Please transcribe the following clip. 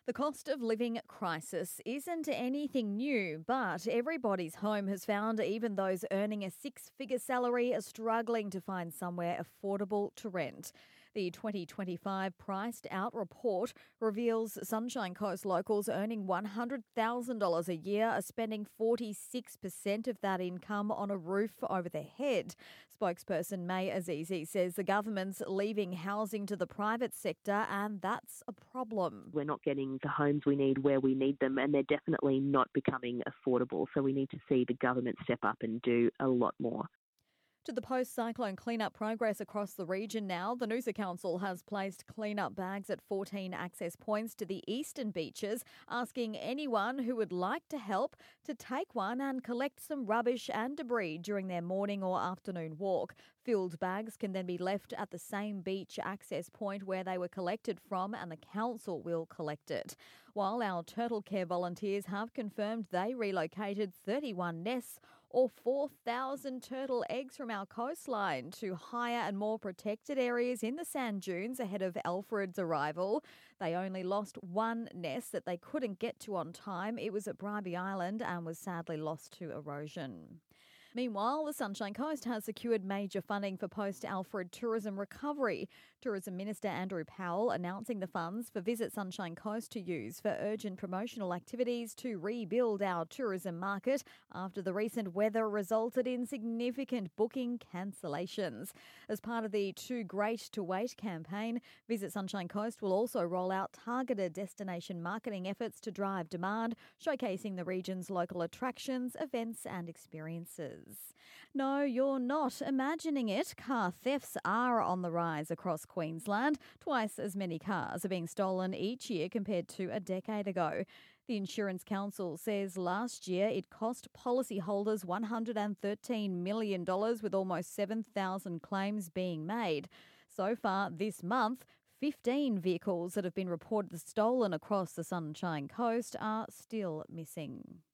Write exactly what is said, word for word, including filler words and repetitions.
The cost of living crisis isn't anything new, but everybody's home has found even those earning a six-figure salary are struggling to find somewhere affordable to rent. The twenty twenty-five Priced Out report reveals Sunshine Coast locals earning one hundred thousand dollars a year are spending forty-six percent of that income on a roof over their head. Spokesperson May Azizi says the government's leaving housing to the private sector, and that's a problem. We're not getting the homes we need where we need them, and they're definitely not becoming affordable. So we need to see the government step up and do a lot more. To the post-cyclone cleanup progress across the region now, the Noosa Council has placed cleanup bags at fourteen access points to the eastern beaches, asking anyone who would like to help to take one and collect some rubbish and debris during their morning or afternoon walk. Filled bags can then be left at the same beach access point where they were collected from, and the council will collect it. While our turtle care volunteers have confirmed they relocated thirty-one nests or four thousand turtle eggs from our coastline to higher and more protected areas in the sand dunes ahead of Alfred's arrival. They only lost one nest that they couldn't get to on time. It was at Bribie Island and was sadly lost to erosion. Meanwhile, the Sunshine Coast has secured major funding for post-Alfred tourism recovery. Tourism Minister Andrew Powell announcing the funds for Visit Sunshine Coast to use for urgent promotional activities to rebuild our tourism market after the recent weather resulted in significant booking cancellations. As part of the Too Great to Wait campaign, Visit Sunshine Coast will also roll out targeted destination marketing efforts to drive demand, showcasing the region's local attractions, events and experiences. No, you're not imagining it. Car thefts are on the rise across Queensland. Twice as many cars are being stolen each year compared to a decade ago. The Insurance Council says last year it cost policyholders one hundred thirteen million dollars with almost seven thousand claims being made. So far this month, fifteen vehicles that have been reported stolen across the Sunshine Coast are still missing.